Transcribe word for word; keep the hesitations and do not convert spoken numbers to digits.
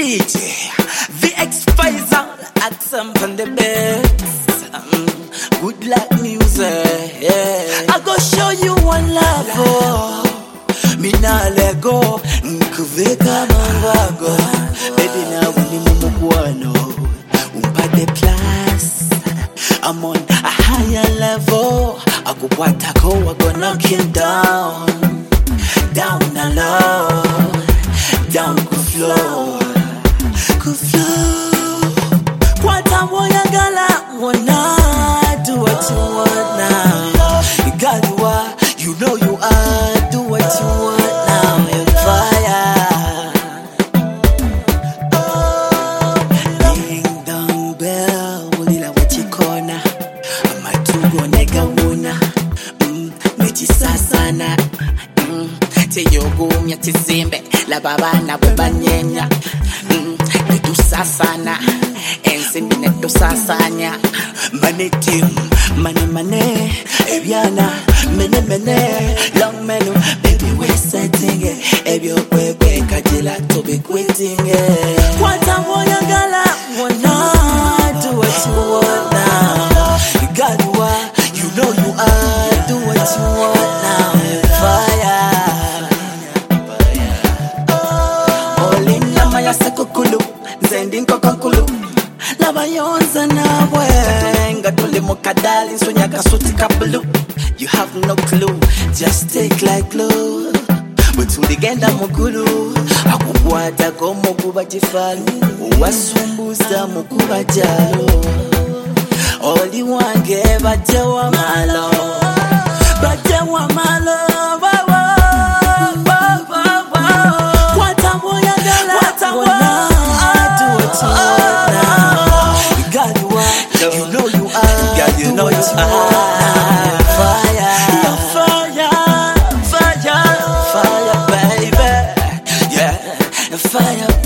D J V X Pfizer at some on the best. Um, good luck music, yeah. I go show you one love, oh. Me na let go, nkuveka mangago. Baby na wini mumukwano, umpade plus. I'm on a higher level. I go watako, I go knock him down, down the low, down go flow, go flow. Kwata moya gala, wanna do what you want now. You got you are, you know you are. Do what you want now, in fire. Ding dong bell, ulila wachikona. Amatugo nega wuna, mm, michi sasana. Teyogo myatizimbe la baba na banyenya netu sasana ensi netu sasanya manetim mane mane ebyana mene mene long menu baby we setting it ebyo kwekwe kajila to be quitting it kwata moya gala wanna do what you want now. You got you are, you know you are. Do what you want now. Fire. Ya sekukulu, zendi nkokokulu. Lava yonza na wenga tuli mukadali sunya kasuti kabulu. You have no clue, just take like glue. Butuligenda mukulu, akukwata komo kuba chifalu. Uwasumbuza mukuba jalo. Oli wange bajewa malo, bajewa malo. You know you are, God, you know you are. Fire, fire, fire, fire, baby. Yeah, fire.